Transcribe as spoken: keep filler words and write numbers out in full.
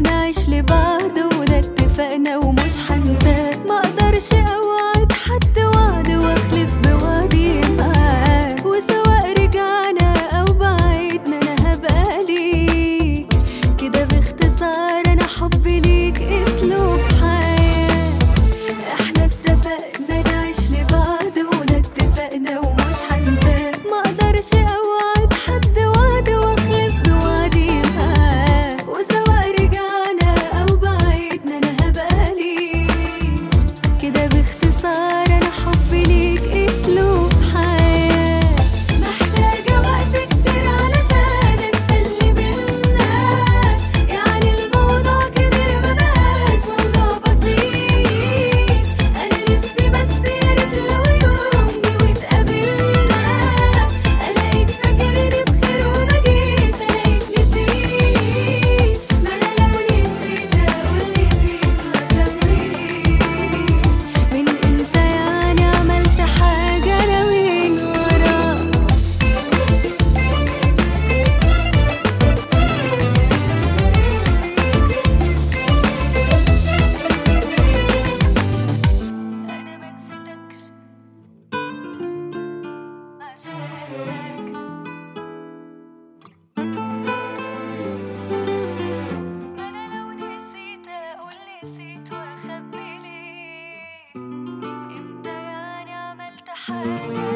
نعيش لبعض وده اتفقنا ومش هنساه. مقدرش اوعد حد وعد واخلف بوعدي معاه، وسواء رجعنا او بعدنا انا هبقى ليك كده باختصار. انا حبي ليك اسلوب حياة، احنا اتفقنا نعيش لبعض وده اتفقنا ومش هنساه. مقدرش اوعد حد وعد واخلف بوعدي معاه، وسواء رجعنا او بعدنا انا هبقى ليك كده باختصار. انا حبي ليك اسلوب حياة، محتاجة وقت كتير علشان اتسلي منك. يعني الموضوع كبير مبقاش موضوع بسيط. انا نفسي بس ياريت لو يوم جه واتقابلنا الاقيك فاكرني بخير ومجيش الاقيك نسيت. ما انا لو نسيت اقول نسيت واخبي من امتى يعني عملت حاجة انا وين وراك. انا منسيتكش عشان انساك. ما انا لو نسيت اقول نسيت واخبي ليه من امتى يعني عملت حاجة